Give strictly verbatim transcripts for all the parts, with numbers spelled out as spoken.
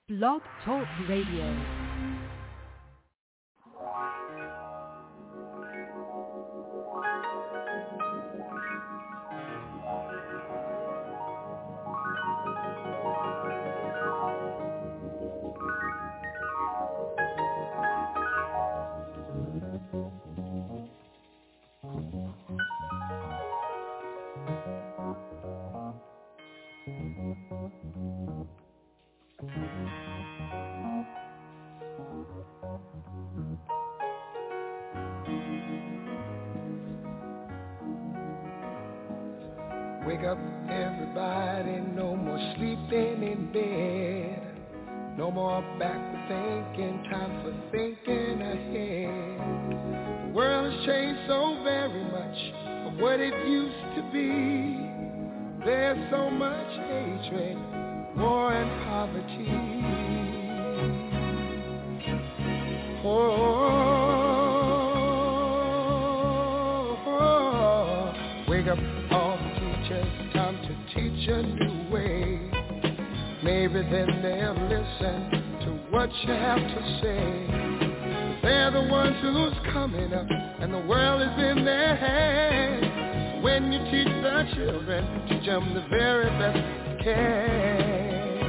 Blog Talk Radio. Wake up, everybody, no more sleeping in bed. No more backward thinking, time for thinking ahead. The world has changed so very much from what it used to be. There's so much hatred, war and poverty. Oh, oh, oh. Wake up, all time to teach a new way. Maybe then they'll listen to what you have to say. They're the ones who's coming up, and the world is in their hands. When you teach the children, teach them the very best you can.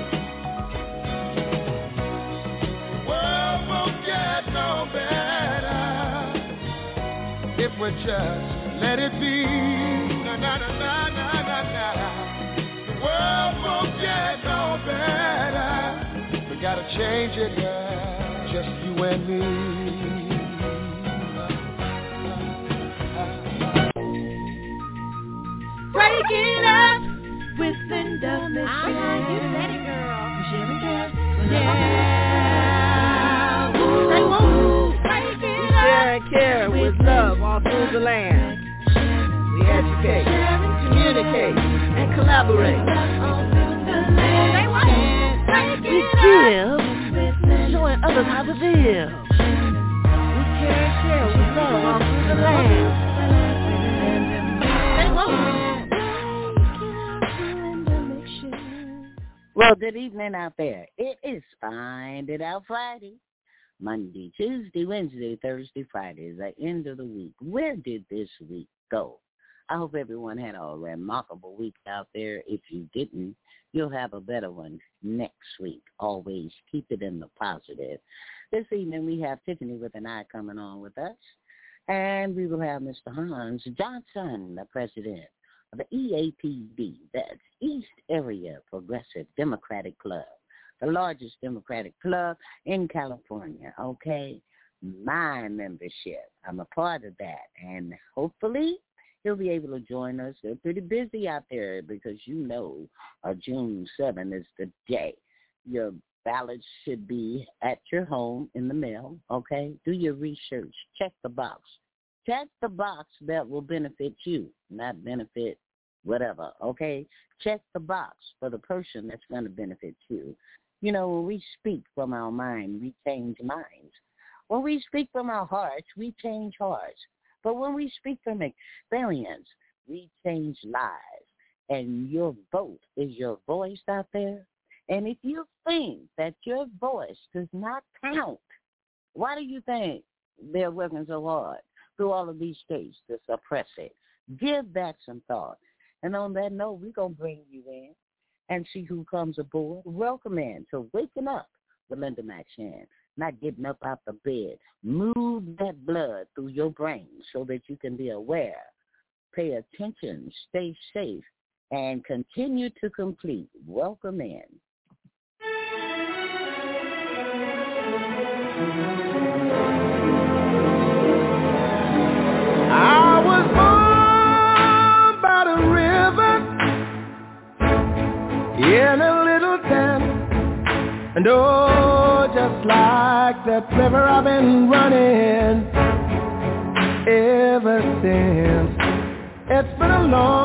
The world won't get no better if we just let it be. Na na na na na na na. The world won't get no better. We gotta change it, girl. Just you and me. Break it up with Linda Mitchell. Uh-huh, you said it, girl. Sherry girl. Yeah. Say woo. Break it we share and care with love all through the land. We educate, communicate, and collaborate. We give, showing others how to live. We care and share with love all through the land. Well, good evening out there. It is Find It Out Friday. Monday, Tuesday, Wednesday, Thursday, Friday is the end of the week. Where did this week go? I hope everyone had a remarkable week out there. If you didn't, you'll have a better one next week. Always keep it in the positive. This evening we have Tiffany with an eye coming on with us. And we will have Mister Hans Johnson, the president of the E A P D. That's East Area Progressive Democratic Club, the largest Democratic club in California, okay? My membership. I'm a part of that. And hopefully he'll be able to join us. They're pretty busy out there because you know uh, June seventh is the day. Your ballots should be at your home in the mail, okay? Do your research. Check the box. Check the box that will benefit you, not benefit whatever, okay? Check the box for the person that's going to benefit you. You know, when we speak from our mind, we change minds. When we speak from our hearts, we change hearts. But when we speak from experience, we change lives. And your vote is your voice out there. And if you think that your voice does not count, why do you think they're working so hard through all of these states to suppress it? Give that some thought. And on that note, we're going to bring you in and see who comes aboard. Welcome in to Waking Up with Linda McShann. Not getting up out the bed. Move that blood through your brain so that you can be aware. Pay attention, stay safe, and continue to complete. Welcome in. I was born by the river in a little town, and oh, just like that river I've been running ever since. It's been a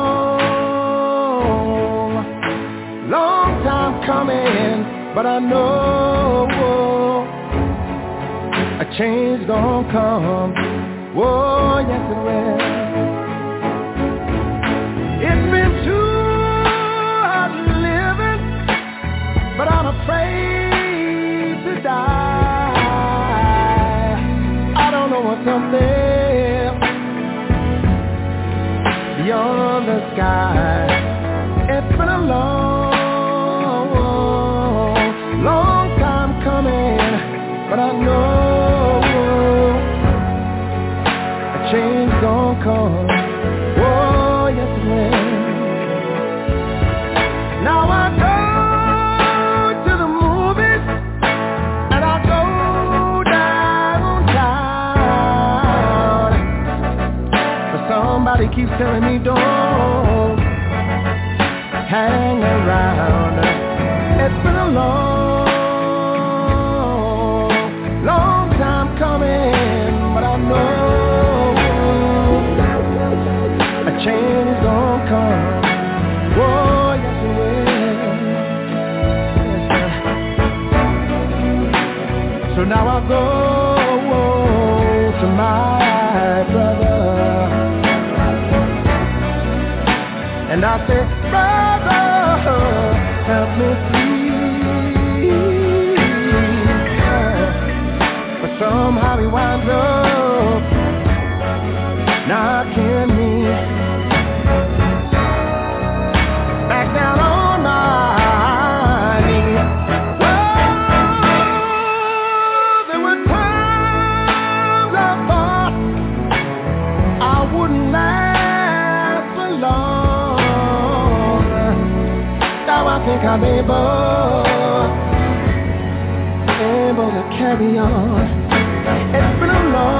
long, long time coming, but I know a change gonna come. Oh, yes it will. It's been too hard living, but I'm afraid die. I don't know what's up there beyond the sky. It's been a long, long time coming, but I know a change gon' come. Oh, yes it will. Now I go to the movies and I go downtown, but somebody keeps telling me don't hang around. It's been a long, long time coming, but I know a change is gonna come. Oh, yes it will. Yes, sir. So now I go to my brother and I say, brother, help me please. But somehow he winds up knocking me back down on my knees. Well, there were times I thought I wouldn't last for long. Now I think I'm able, able to carry on. It's been a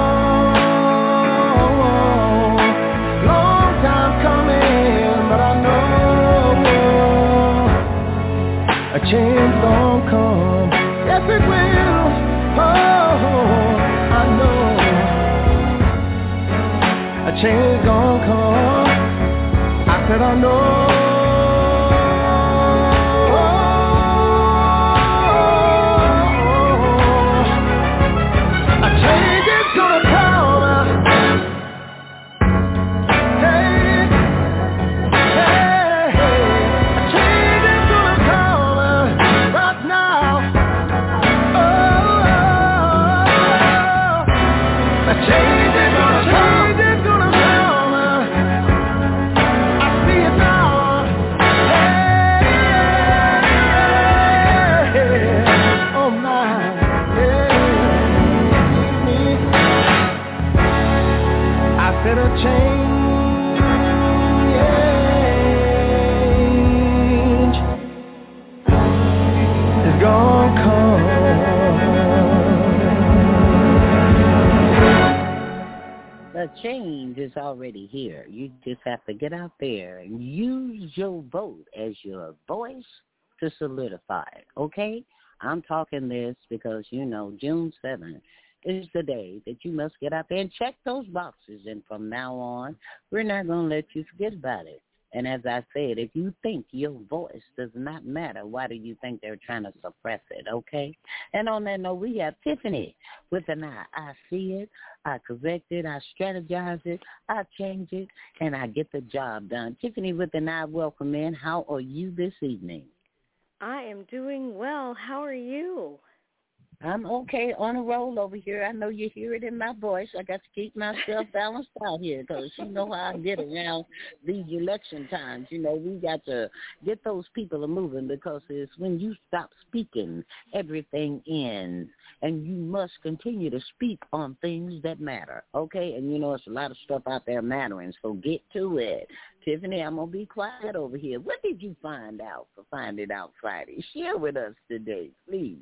long, long time coming, but I know a change gon' come. Yes it will. Oh, I know a change gon' come. I said I know. Change is already here. You just have to get out there and use your vote as your voice to solidify it, okay? I'm talking this because, you know, June seventh is the day that you must get out there and check those boxes. And from now on, we're not going to let you forget about it. And as I said, if you think your voice does not matter, why do you think they're trying to suppress it, okay? And on that note, we have Tiffany with an I. I see it, I correct it, I strategize it, I change it, and I get the job done. Tiffany with an I, welcome in. How are you this evening? I am doing well. How are you? I'm okay, on a roll over here. I know you hear it in my voice. I got to keep myself balanced out here because you know how I get around these election times. You know, we got to get those people moving because it's when you stop speaking, everything ends. And you must continue to speak on things that matter, okay? And, you know, it's a lot of stuff out there mattering, so get to it. Tiffany, I'm going to be quiet over here. What did you find out for Find It Out Friday? Share with us today, please.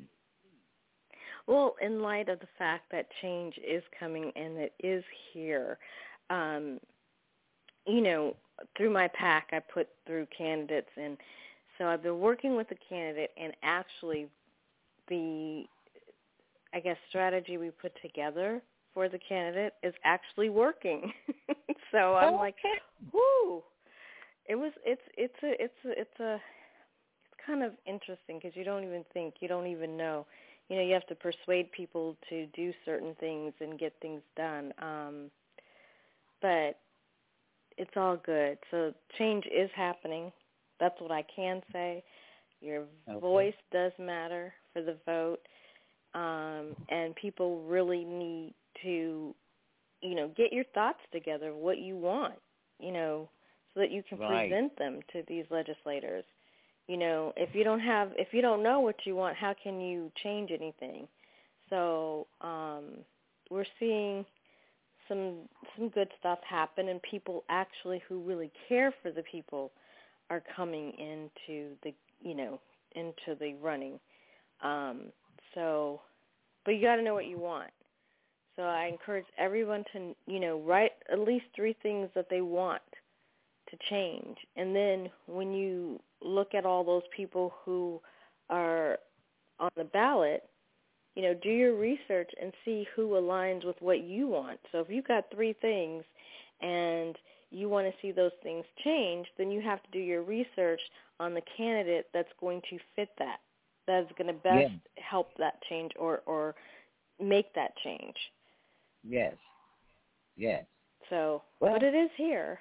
Well, in light of the fact that change is coming and it is here, um, you know, through my PAC, I put through candidates, and so I've been working with a candidate, and actually the, I guess, strategy we put together for the candidate is actually working. So I'm okay. like, whoo! It was, it's, it's a, it's a, it's a, it's kind of interesting because you don't even think, you don't even know. You know, you have to persuade people to do certain things and get things done. Um, but it's all good. So change is happening. That's what I can say. Your okay. voice does matter for the vote. um, and people really need to, you know, get your thoughts together of what you want, you know, so that you can right. present them to these legislators. You know, if you don't have, if you don't know what you want, how can you change anything? So um, we're seeing some some good stuff happen, and people actually who really care for the people are coming into the, you know, into the running. Um, so, but you got to know what you want. So I encourage everyone to, you know, write at least three things that they want to change. And then when you look at all those people who are on the ballot, you know, do your research and see who aligns with what you want. So if you've got three things and you want to see those things change, then you have to do your research on the candidate that's going to fit that, that's going to best yeah. help that change or, or make that change. Yes, yes. So, well, but it is here.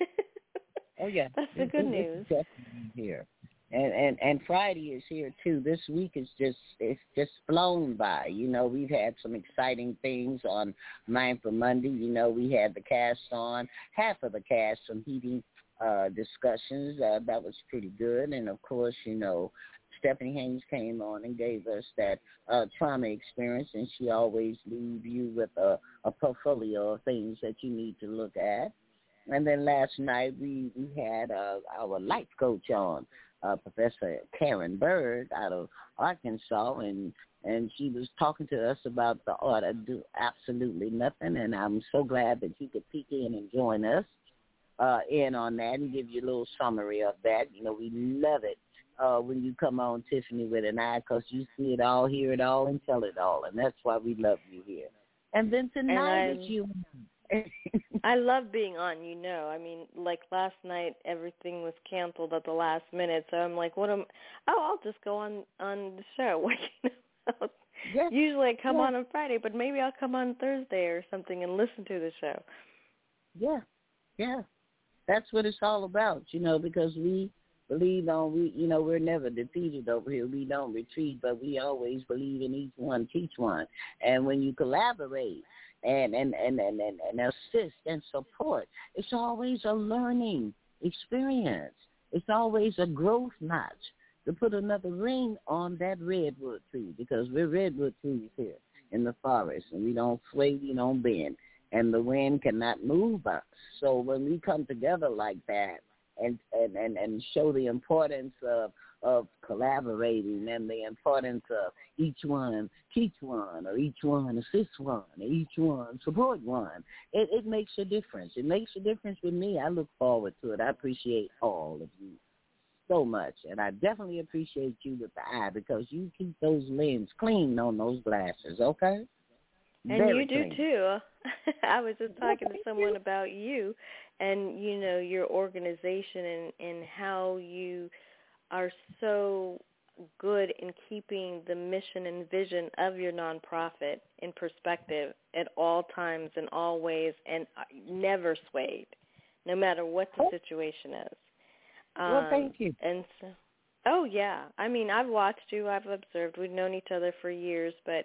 oh, yeah. That's the it, good it, news. It's definitely here. And, and and Friday is here too. This week is just it's just flown by. You know, we've had some exciting things on Mindful Monday. You know, we had the cast on, half of the cast from Heating uh, Discussions. Uh, that was pretty good. And of course, you know, Stephanie Haynes came on and gave us that uh, trauma experience, and she always leaves you with a, a portfolio of things that you need to look at. And then last night we, we had uh, our life coach on. Uh, Professor Karen Bird out of Arkansas, and and she was talking to us about the art of do absolutely nothing, and I'm so glad that you could peek in and join us uh, in on that and give you a little summary of that. You know, we love it uh, when you come on, Tiffany, with an eye, because you see it all, hear it all, and tell it all, and that's why we love you here. And then tonight it's you. I love being on, you know. I mean, like last night, everything was canceled at the last minute, so I'm like, what am? Oh, I'll just go on on the show. You know? Yes. Usually I come yes. on on Friday, but maybe I'll come on Thursday or something and listen to the show. Yeah, yeah, that's what it's all about, you know, because we believe on we, you know, we're never defeated over here. We don't retreat, but we always believe in each one, teach one, and when you collaborate. And and, and, and, and and assist and support. It's always a learning experience. It's always a growth notch to put another ring on that redwood tree, because we're redwood trees here in the forest, and we don't sway, we don't bend, and the wind cannot move us. So when we come together like that and and, and, and show the importance of of collaborating and the importance of each one teach one, or each one assist one, or each one support one. It, it makes a difference. It makes a difference with me. I look forward to it. I appreciate all of you so much, and I definitely appreciate you with the eye, because you keep those lenses clean on those glasses, okay? And Very you do clean. too. I was just talking Well, to someone about you and, you know, your organization and, and how you are so good in keeping the mission and vision of your nonprofit in perspective at all times and all ways, and never swayed, no matter what the situation is. Um, well, thank you. And so, oh, yeah. I mean, I've watched you. I've observed. We've known each other for years, but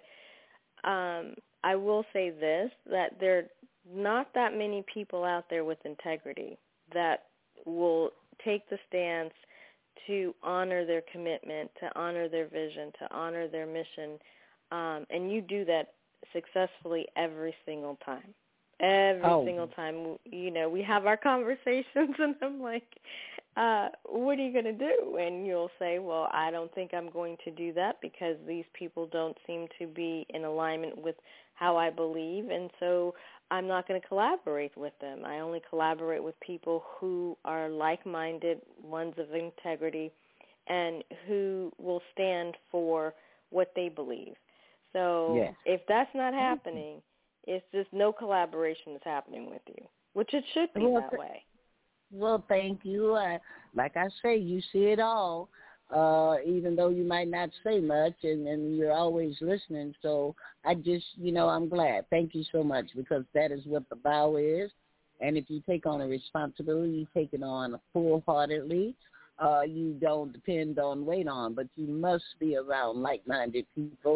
um, I will say this, that there are not that many people out there with integrity that will take the stance to honor their commitment, to honor their vision, to honor their mission, um, and you do that successfully every single time. Every oh. single time, you know, we have our conversations, and I'm like, uh, what are you going to do? And you'll say, well, I don't think I'm going to do that because these people don't seem to be in alignment with how I believe, and so I'm not going to collaborate with them. I only collaborate with people who are like-minded, ones of integrity, and who will stand for what they believe. So yes. if that's not happening, it's just no collaboration is happening with you, which it should be well, that way. Well, thank you. I, like I say, you see it all, uh, even though you might not say much, and, and you're always listening. So I just, you know, I'm glad. Thank you so much, because that is what the vow is. And if you take on a responsibility, you take it on full-heartedly. Uh, you don't depend on, wait on, but you must be around like-minded people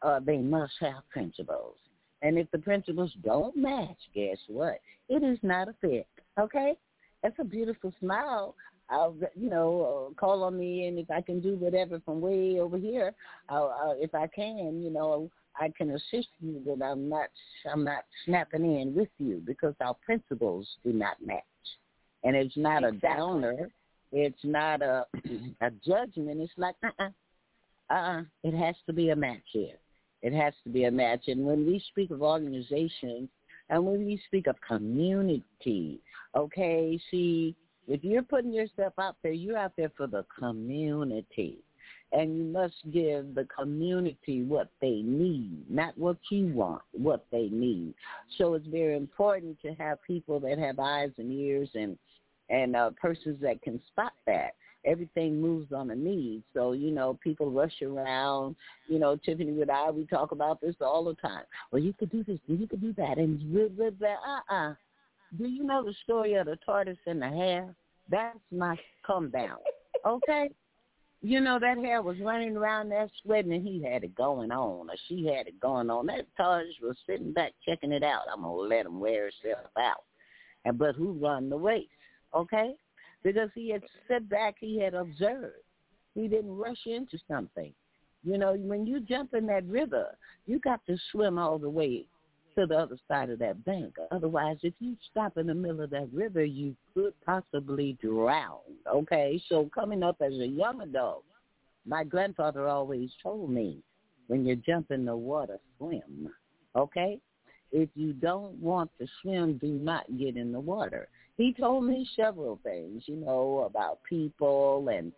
uh, they must have principles. And if the principles don't match, guess what? It is not a fit, okay? That's a beautiful smile. I'll, you know, uh, call on me, and if I can do whatever from way over here, I'll, I'll, if I can, you know, I can assist you, but I'm not, I'm not snapping in with you because our principles do not match. And it's not exactly. a downer. It's not a a judgment. It's like, uh-uh, uh-uh. It has to be a match here. It has to be a match. And when we speak of organizations and when we speak of community, okay, see, if you're putting yourself out there, you're out there for the community. And you must give the community what they need, not what you want, what they need. So it's very important to have people that have eyes and ears and, and uh, persons that can spot that. Everything moves on a need. So, you know, people rush around. You know, Tiffany and I, we talk about this all the time. Well, you could do this, you could do that, and blah, blah, blah. Uh-uh. Do you know the story of the tortoise and the hare? That's my come down, okay? You know, that hare was running around there sweating, and he had it going on, or she had it going on. That tortoise was sitting back checking it out. I'm going to let him wear himself out. And But who run the race, okay? Because he had sat back, he had observed. He didn't rush into something. You know, when you jump in that river, you got to swim all the way to the other side of that bank. Otherwise, if you stop in the middle of that river, you could possibly drown, okay? So coming up as a young adult, my grandfather always told me, when you jump in the water, swim, okay? If you don't want to swim, do not get in the water. He told me several things, you know, about people, and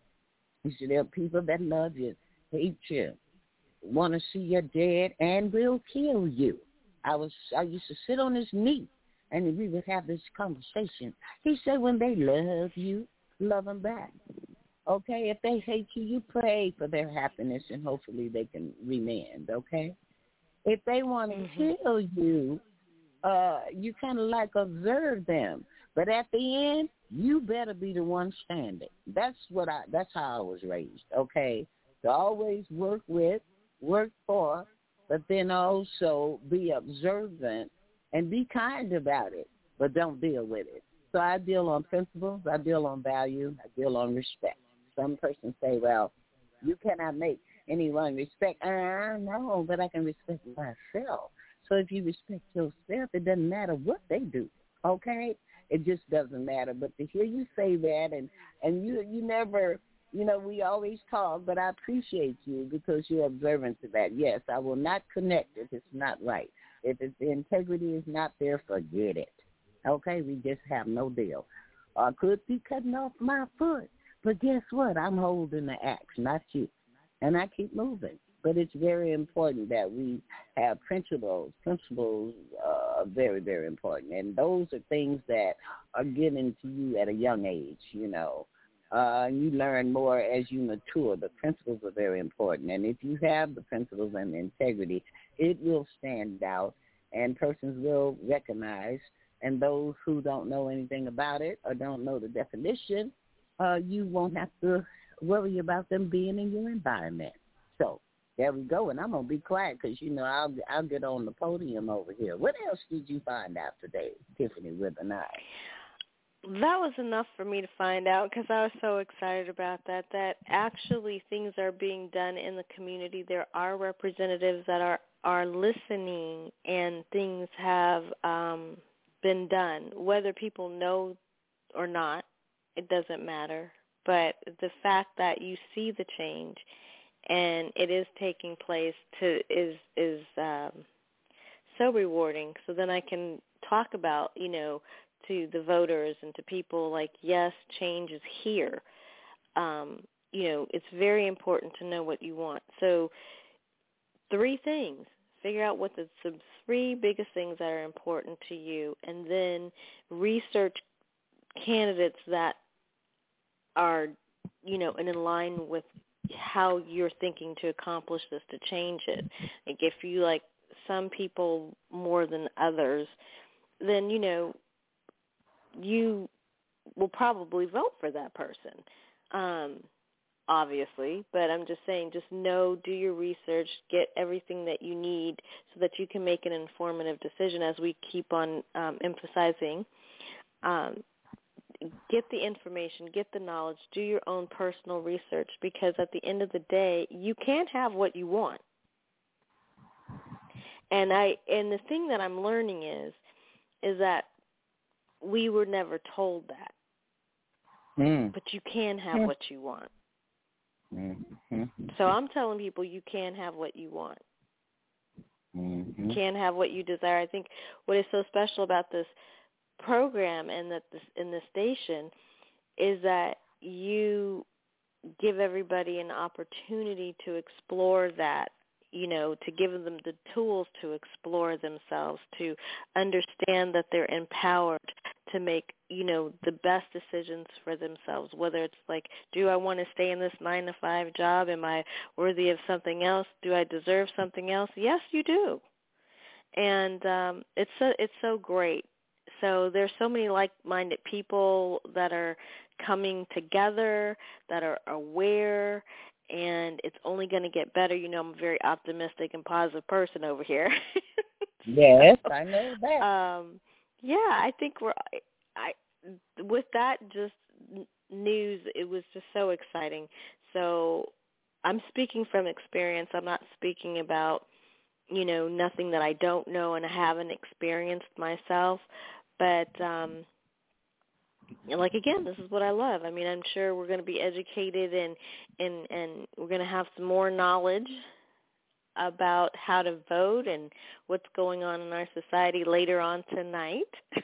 he said there are people that love you, hate you, want to see you dead, and will kill you. I was I used to sit on his knee, and we would have this conversation. He said, when they love you, love them back. Okay, if they hate you, you pray for their happiness, and hopefully they can remend, okay? If they want to mm-hmm. kill you, uh, you kind of like observe them. But at the end, you better be the one standing. That's what I. That's how I was raised, okay? To always work with, work for, but then also be observant and be kind about it, but don't deal with it. So I deal on principles, I deal on value, I deal on respect. Some persons say, well, you cannot make anyone respect. Uh, no, but I can respect myself. So if you respect yourself, it doesn't matter what they do, okay? It just doesn't matter. But to hear you say that, and, and you you never... You know, we always talk, but I appreciate you because you're observant to that. Yes, I will not connect if it's not right. If it's, the integrity is not there, forget it. Okay, we just have no deal. I could be cutting off my foot, but guess what? I'm holding the axe, not you. And I keep moving. But it's very important that we have principles. Principles are very, very important. And those are things that are given to you at a young age, you know. Uh, you learn more as you mature. The principles are very important. And if you have the principles and the integrity, it will stand out and persons will recognize. And those who don't know anything about it or don't know the definition, uh, you won't have to worry about them being in your environment. So there we go. And I'm going to be quiet because, you know, I'll, I'll get on the podium over here. What else did you find out today, Tiffany with an eye? That was enough for me to find out because I was so excited about that, that actually things are being done in the community. There are representatives that are, are listening and things have um, been done. Whether people know or not, it doesn't matter. But the fact that you see the change and it is taking place to is, is um, so rewarding. So then I can talk about, you know, to the voters and to people like, yes, change is here. Um, you know, it's very important to know what you want. So three things. Figure out what the, the three biggest things that are important to you, and then research candidates that are, you know, in line with how you're thinking to accomplish this, to change it. Like if you like some people more than others, then, you know, you will probably vote for that person. Um, obviously, but I'm just saying, just know, do your research, get everything that you need so that you can make an informative decision, as we keep on um, emphasizing. Um, get the information, get the knowledge, do your own personal research, because at the end of the day, you can't have what you want. And I and the thing that I'm learning is, is that we were never told that. Mm. But you can have what you want. Mm-hmm. So I'm telling people you can have what you want. Mm-hmm. You can have what you desire. I think what is so special about this program and that this in this station is that you give everybody an opportunity to explore that, you know, to give them the tools to explore themselves, to understand that they're empowered to make, you know, the best decisions for themselves, whether it's like, do I want to stay in this nine to five job? Am I worthy of something else? Do I deserve something else? Yes, you do. And um, it's so, it's so great. So there's so many like-minded people that are coming together, that are aware, and it's only going to get better. You know, I'm a very optimistic and positive person over here. Yes, so, I know that. Um, yeah, I think we're. I with that just news, it was just so exciting. So I'm speaking from experience. I'm not speaking about, you know, nothing that I don't know and I haven't experienced myself. But um, like, again, this is what I love. I mean, I'm sure we're going to be educated and, and, and we're going to have some more knowledge about how to vote and what's going on in our society later on tonight.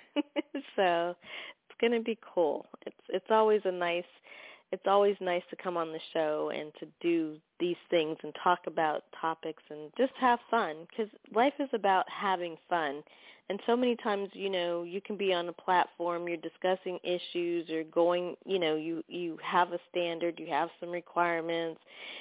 So it's going to be cool. It's it's always a nice it's always nice to come on the show and to do these things and talk about topics and just have fun, because life is about having fun. And so many times, you know, you can be on a platform, you're discussing issues or going, you know, you, you have a standard, you have some requirements,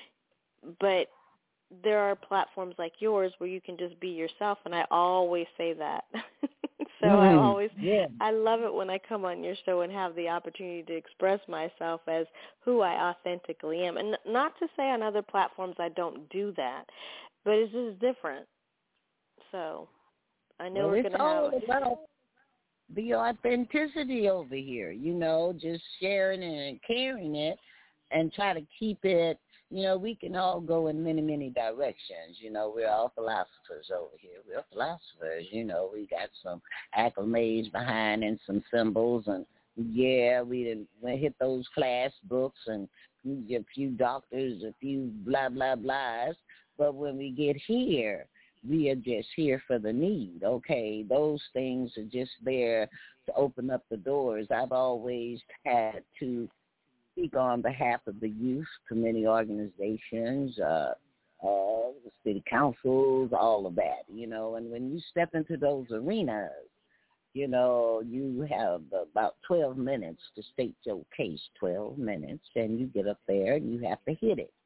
but there are platforms like yours where you can just be yourself, and I always say that. So mm, I always, yeah. I love it when I come on your show and have the opportunity to express myself as who I authentically am. And not to say on other platforms I don't do that, but it's just different. So I know well, we're going to have... It's all about the authenticity over here, you know, just sharing it and carrying it and try to keep it. You know, we can all go in many, many directions. You know, we're all philosophers over here. We're philosophers. You know, we got some acclamations behind and some symbols. And, yeah, we didn't we hit those class books and a few doctors, a few blah, blah, blahs. But when we get here, we are just here for the need, okay? Those things are just there to open up the doors. I've always had to speak on behalf of the youth to many organizations, uh, uh, city councils, all of that, you know. And when you step into those arenas, you know, you have about twelve minutes to state your case, twelve minutes, and you get up there and you have to hit it.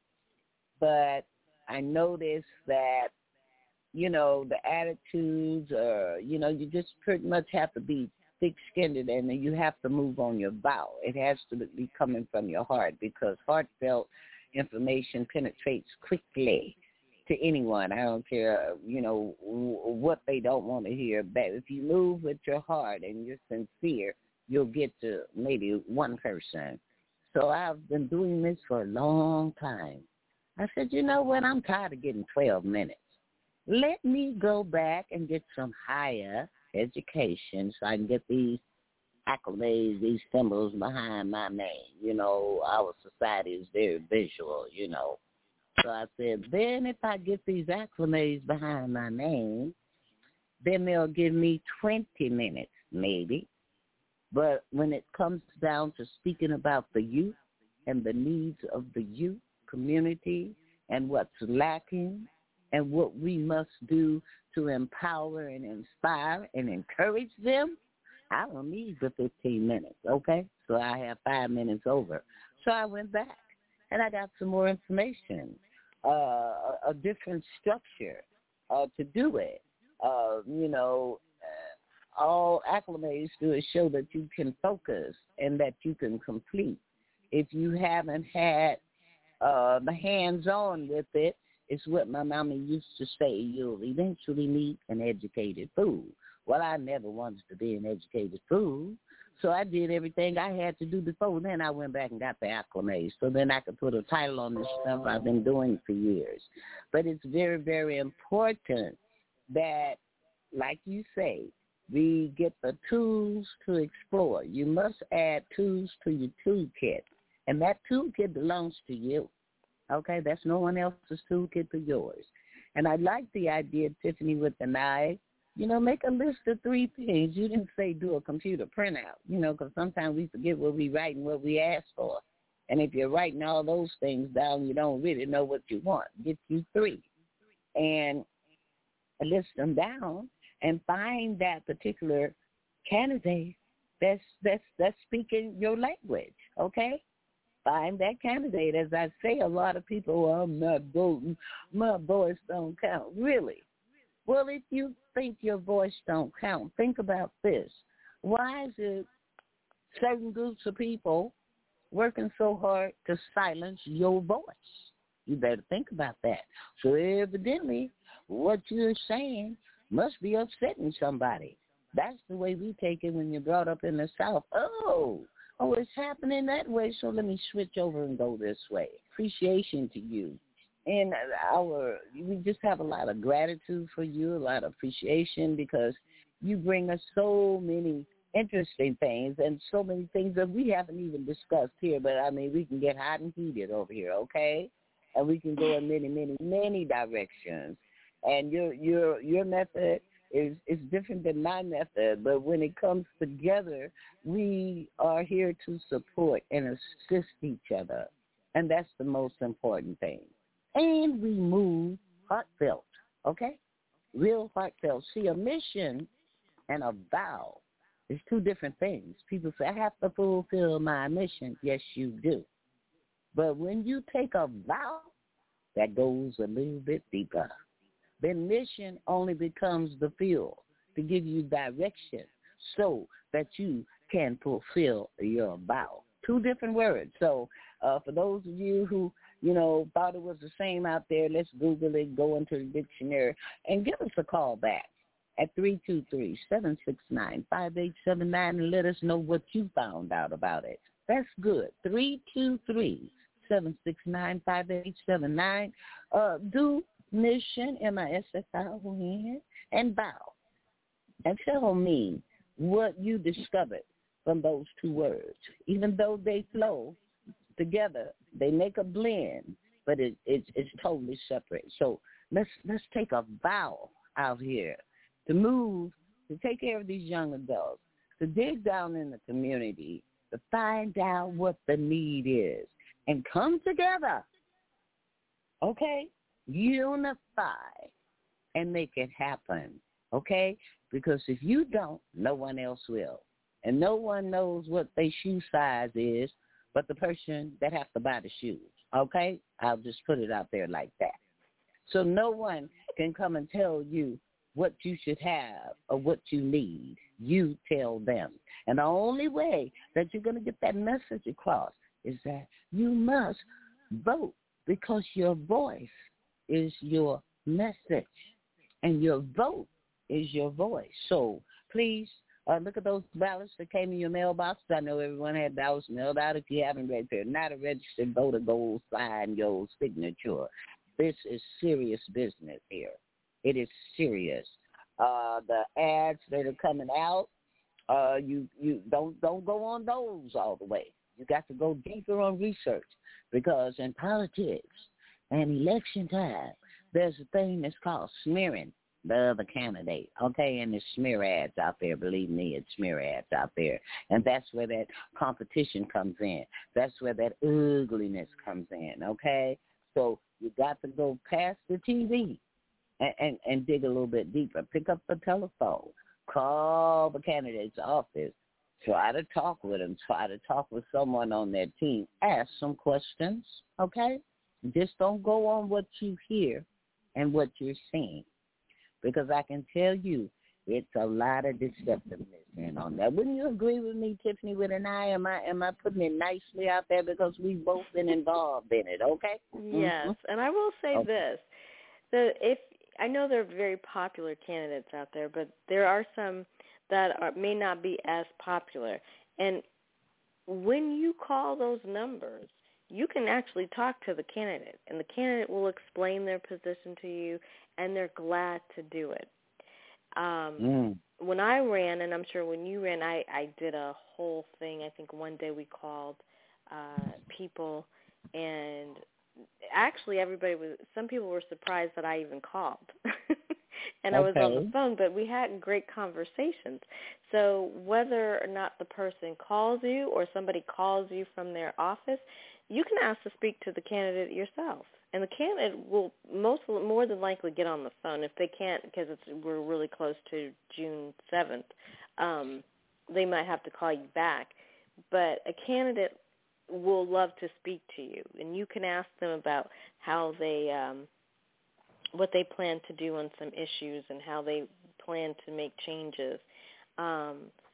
But I noticed that, you know, the attitudes are, you know, you just pretty much have to be thick-skinned, and you have to move on your vow. It has to be coming from your heart, because heartfelt information penetrates quickly to anyone. I don't care, you know, what they don't want to hear. But if you move with your heart and you're sincere, you'll get to maybe one person. So I've been doing this for a long time. I said, you know what, I'm tired of getting twelve minutes. Let me go back and get some higher education so I can get these accolades, these symbols behind my name. You know, our society is very visual, you know. So I said, then if I get these accolades behind my name, then they'll give me twenty minutes, maybe. But when it comes down to speaking about the youth and the needs of the youth community and what's lacking and what we must do to empower and inspire and encourage them, I don't need the fifteen minutes, okay? So I have five minutes over. So I went back, and I got some more information, uh, a, a different structure uh, to do it. Uh, you know, uh, all acclimates do is show that you can focus and that you can complete. If you haven't had uh, the hands-on with it is what my mama used to say. You'll eventually meet an educated fool. Well, I never wanted to be an educated fool, so I did everything I had to do before. Then I went back and got the acclimates, so then I could put a title on this stuff I've been doing for years. But it's very, very important that, like you say, we get the tools to explore. You must add tools to your toolkit, and that toolkit belongs to you, okay? That's no one else's toolkit but yours. And I like the idea, Tiffany, with the knife. You know, make a list of three things. You didn't say do a computer printout, you know, because sometimes we forget what we write and what we ask for. And if you're writing all those things down, you don't really know what you want. Get you three and list them down and find that particular candidate that's that's that's speaking your language, okay? Find that candidate. As I say, a lot of people, well, I'm not voting. My voice don't count. Really? Well, if you think your voice don't count, think about this. Why is it certain groups of people working so hard to silence your voice? You better think about that. So evidently, what you're saying must be upsetting somebody. That's the way we take it when you're brought up in the South. Oh, oh, it's happening that way, so let me switch over and go this way. Appreciation to you. And our, we just have a lot of gratitude for you, a lot of appreciation, because you bring us so many interesting things and so many things that we haven't even discussed here. But, I mean, we can get hot and heated over here, okay? And we can go in many, many, many directions. And your your your method is, is different than my method, but when it comes together, we are here to support and assist each other, and that's the most important thing. And we move heartfelt, okay? Real heartfelt. See, a mission and a vow is two different things. People say, I have to fulfill my mission. Yes, you do. But when you take a vow, that goes a little bit deeper. The mission only becomes the fuel to give you direction so that you can fulfill your vow. Two different words. So uh, for those of you who, you know, thought it was the same out there, let's Google it, go into the dictionary, and give us a call back at three two three, seven six nine, five eight seven nine and let us know what you found out about it. That's good. three two three, seven six nine, five eight seven nine. Uh, do mission, M I S S I O N, and vow. And tell me what you discovered from those two words. Even though they flow together, they make a blend, but it, it, it's totally separate. So let's let's take a vow out here to move, to take care of these young adults, to dig down in the community, to find out what the need is, and come together, okay? Unify and make it happen, okay? Because if you don't, no one else will. And no one knows what their shoe size is but the person that has to buy the shoes, okay? I'll just put it out there like that. So no one can come and tell you what you should have or what you need. You tell them. And the only way that you're going to get that message across is that you must vote, because your voice is your message, and your vote is your voice. So please uh, look at those ballots that came in your mailbox. I know everyone had ballots mailed out. If you haven't read, they're not a registered voter, go sign your signature. This is serious business here. It is serious. Uh, the ads that are coming out, uh, you you don't don't go on those all the way. You got to go deeper on research, because in politics and election time, there's a thing that's called smearing the other candidate, okay? And there's smear ads out there. Believe me, it's smear ads out there. And that's where that competition comes in. That's where that ugliness comes in, okay? So you got to go past the T V and, and, and dig a little bit deeper. Pick up the telephone. Call the candidate's office. Try to talk with them. Try to talk with someone on their team. Ask some questions, okay? Just don't go on what you hear and what you're seeing. Because I can tell you, It's a lot of deceptiveness in on that. Wouldn't you agree with me, Tiffany, with an eye? Am I am I putting it nicely out there because we've both been involved in it, okay? Yes, Mm-hmm. and I will say okay. this. The if I know there are very popular candidates out there, but there are some that are, may not be as popular. And when you call those numbers, you can actually talk to the candidate, and the candidate will explain their position to you, and they're glad to do it. Um, mm. When I ran, and I'm sure when you ran, I, I did a whole thing. I think one day we called uh, people, and actually everybody was, some people were surprised that I even called. And I was okay. on the phone, but we had great conversations. So whether or not the person calls you or somebody calls you from their office, you can ask to speak to the candidate yourself. And the candidate will most more than likely get on the phone. If they can't, because it's, we're really close to June seventh, um, they might have to call you back. But a candidate will love to speak to you, and you can ask them about how they, um, what they plan to do on some issues and how they plan to make changes. Um,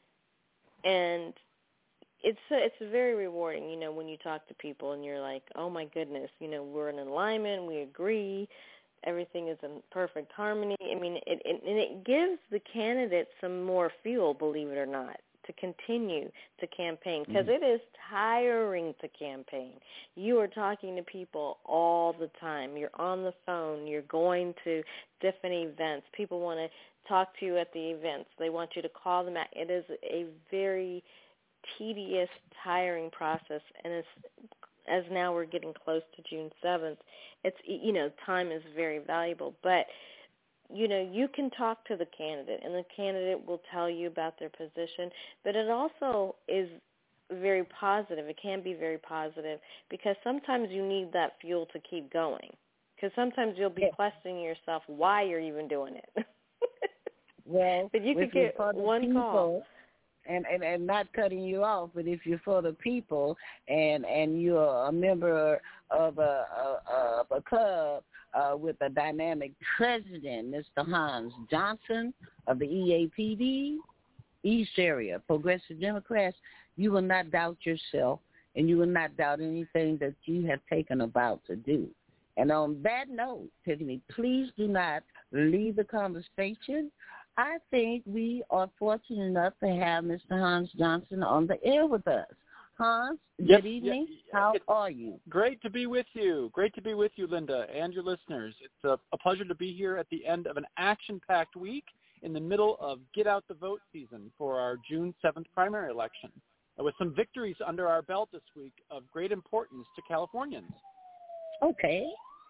and it's it's very rewarding, you know, when you talk to people and you're like, oh, my goodness, you know, we're in alignment, we agree, everything is in perfect harmony. I mean, it, it, and it gives the candidate some more fuel, believe it or not, to continue to campaign, because mm-hmm. it is tiring to campaign. You are talking to people all the time. You're on the phone. You're going to different events. People want to talk to you at the events. They want you to call them out. It is a very tedious, tiring process, and it's, as now we're getting close to June seventh, it's, you know, time is very valuable. But, you know, you can talk to the candidate, and the candidate will tell you about their position, but it also is very positive. It can be very positive, because sometimes you need that fuel to keep going, because sometimes you'll be yeah. questioning yourself why you're even doing it. Well, but you could get one people, call. And, and, and not cutting you off, but if you're for the people and, and you're a member of a, a, of a club uh, with a dynamic president, Mister Hans Johnson of the E A P D, East Area, Progressive Democrats, you will not doubt yourself, and you will not doubt anything that you have taken about to do. And on that note, Tiffany, please do not leave the conversation. I think we are fortunate enough to have Mister Hans Johnson on the air with us. Hans, yes, good evening. Yes, How it's are you? Great to be with you. Great to be with you, Linda, and your listeners. It's a, a pleasure to be here at the end of an action-packed week in the middle of Get Out the Vote season for our June seventh primary election, with some victories under our belt this week of great importance to Californians. Okay.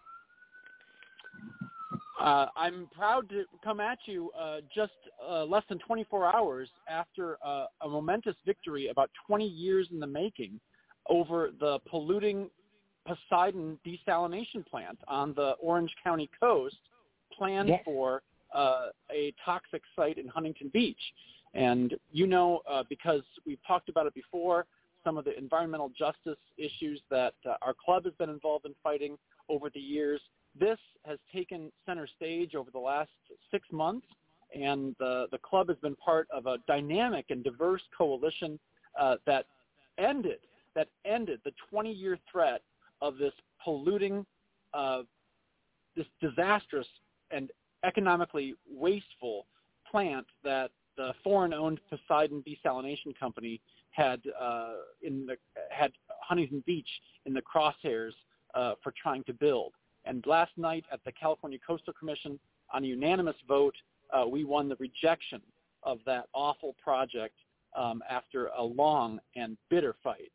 Uh, I'm proud to come at you uh, just uh, less than twenty-four hours after uh, a momentous victory about twenty years in the making over the polluting Poseidon desalination plant on the Orange County coast, planned yes. for uh, a toxic site in Huntington Beach. And you know, uh, because we've talked about it before, some of the environmental justice issues that uh, our club has been involved in fighting over the years. This has taken center stage over the last six months, and the, the club has been part of a dynamic and diverse coalition uh, that ended that ended the twenty-year threat of this polluting, uh, this disastrous and economically wasteful plant that the foreign-owned Poseidon Desalination Company had uh, in the had Huntington Beach in the crosshairs uh, for trying to build. And last night at the California Coastal Commission, on a unanimous vote, uh, we won the rejection of that awful project um, after a long and bitter fight.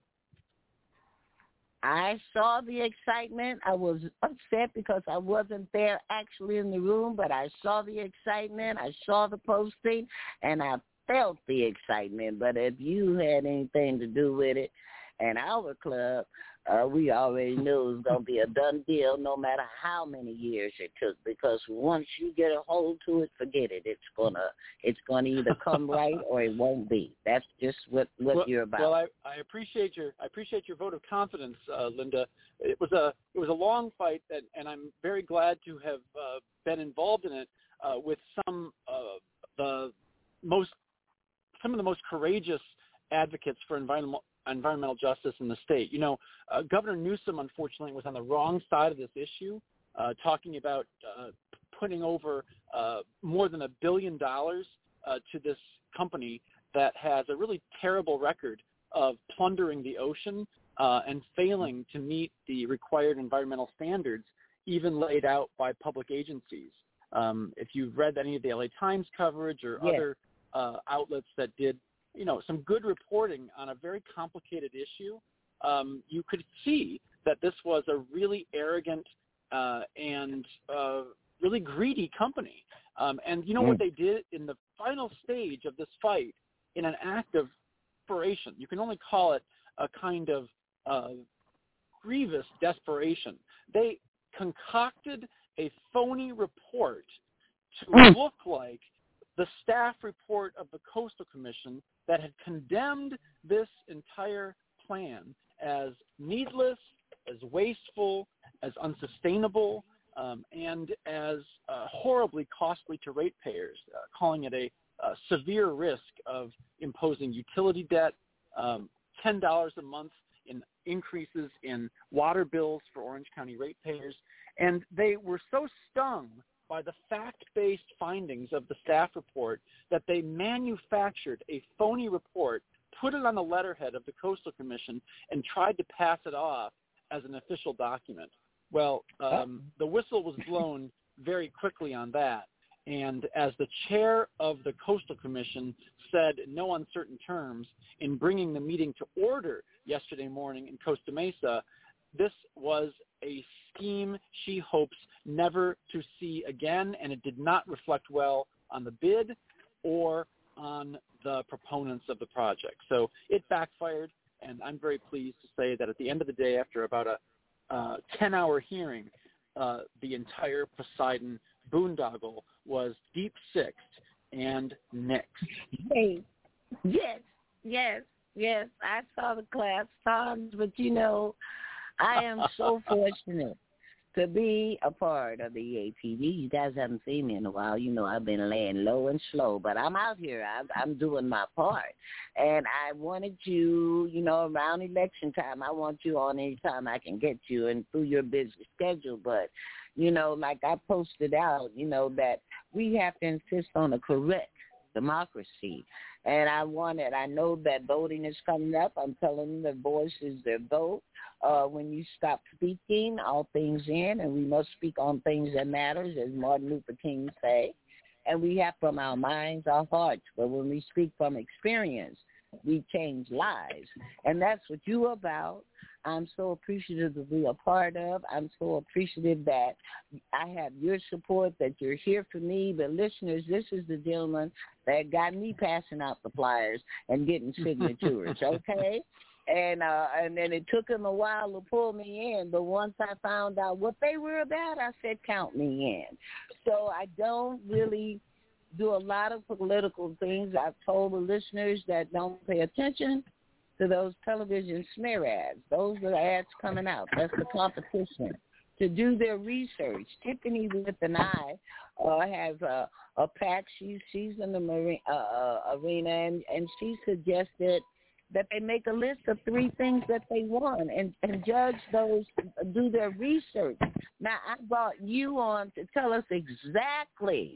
I saw the excitement. I was upset because I wasn't there actually in the room, but I saw the excitement. I saw the posting, and I felt the excitement. But if you had anything to do with it, and our club, uh, we already knew it was going to be a done deal no matter how many years it took, because once you get a hold to it, forget it. It's going to it's gonna either come right or it won't be. That's just what, what well, you're about. Well, I, I appreciate your I appreciate your vote of confidence, uh, Linda. It was a it was a long fight, and, and I'm very glad to have uh, been involved in it uh, with some uh, the most some of the most courageous advocates for environmental environmental justice in the state. You know, uh, Governor Newsom, unfortunately, was on the wrong side of this issue, uh, talking about uh, putting over uh, more than a billion dollars uh, to this company that has a really terrible record of plundering the ocean uh, and failing to meet the required environmental standards, even laid out by public agencies. Um, if you've read any of the L A Times coverage or yes. other uh, outlets that did you know, some good reporting on a very complicated issue, um, you could see that this was a really arrogant uh, and uh, really greedy company. Um, and you know mm. what they did in the final stage of this fight, in an act of desperation, you can only call it a kind of uh, grievous desperation. They concocted a phony report to mm. look like the staff report of the Coastal Commission that had condemned this entire plan as needless, as wasteful, as unsustainable, um, and as uh, horribly costly to ratepayers, uh, calling it a, a severe risk of imposing utility debt, um, ten dollars a month in increases in water bills for Orange County ratepayers. And they were so stung by the fact-based findings of the staff report that they manufactured a phony report, put it on the letterhead of the Coastal Commission, and tried to pass it off as an official document. Well, um, the whistle was blown very quickly on that, and as the chair of the Coastal Commission said in no uncertain terms in bringing the meeting to order yesterday morning in Costa Mesa, this was a scheme she hopes never to see again, and it did not reflect well on the bid or on the proponents of the project. So it backfired, and I'm very pleased to say that at the end of the day, after about a uh, ten-hour hearing, uh, the entire Poseidon boondoggle was deep-sixed and nixed. Hey, yes, yes, yes, I saw the class songs, but you know, I am so fortunate to be a part of the E A P D. You guys haven't seen me in a while. You know, I've been laying low and slow, but I'm out here. I'm, I'm doing my part. And I wanted you, you know, around election time, I want you on any time I can get you and through your busy schedule. But, you know, like I posted out, you know, that we have to insist on a correct democracy. And I wanted, I know that voting is coming up. I'm telling them the voice is their vote. Uh, when you stop speaking all things in, and we must speak on things that matters, as Martin Luther King say. And we have from our minds, our hearts. But when we speak from experience, we change lives. And that's what you're about. I'm so appreciative to be a part of. I'm so appreciative that I have your support, that you're here for me. But listeners, this is the gentleman that got me passing out the flyers and getting signatures, okay? And uh, and then it took him a while to pull me in. But once I found out what they were about, I said, count me in. So I don't really do a lot of political things. I've told the listeners that don't pay attention to those television smear ads. Those are the ads coming out. That's the competition. To do their research. Tiffany with an eye uh, has a, a pack. She, she's in the marine, uh, uh, arena, and, and she suggested that they make a list of three things that they want and, and judge those, do their research. Now, I brought you on to tell us exactly,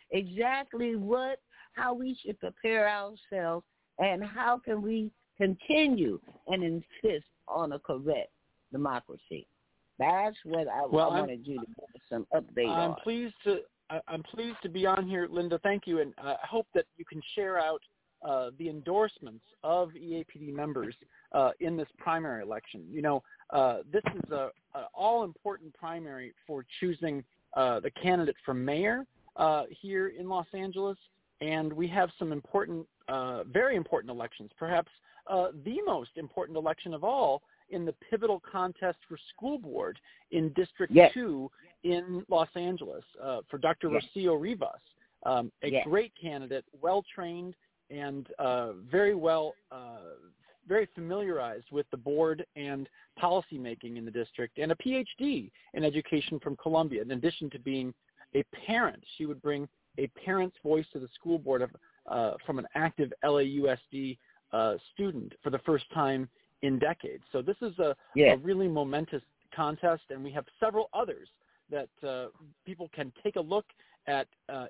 exactly what, how we should prepare ourselves and how can we continue and insist on a correct democracy. That's what I, well, I wanted you to give us some update I'm on. Pleased to, I'm pleased to be on here, Linda. Thank you, and I hope that you can share out uh, the endorsements of E A P D members uh, in this primary election. You know, uh, this is a, a all-important primary for choosing uh, the candidate for mayor uh, here in Los Angeles, and we have some important, uh, very important elections, perhaps uh, the most important election of all in the pivotal contest for school board in District yes. two in Los Angeles uh, for Doctor Yes. Rocio Rivas, um, a yes. great candidate, well-trained, and uh, very well, uh, very familiarized with the board and policymaking in the district, and a P H D in education from Columbia. In addition to being a parent, she would bring a parent's voice to the school board of uh, from an active L A U S D uh, student for the first time in decades. So this is a, yeah. a really momentous contest, and we have several others that uh, people can take a look at uh,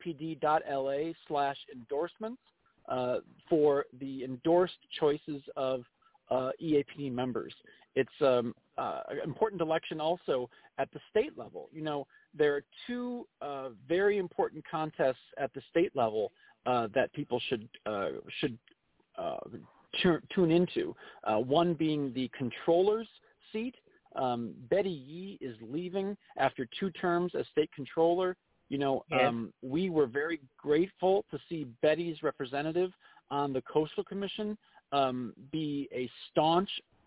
eapd.la slash endorsements uh, for the endorsed choices of uh, E A P D members. It's um, uh, an important election also at the state level. You know, there are two uh, very important contests at the state level uh, that people should uh, should uh, tu- tune into. Uh, one being the controller's seat. Um, Betty Yee is leaving after two terms as state controller. You know, yes. um, we were very grateful to see Betty's representative on the Coastal Commission um, be a staunch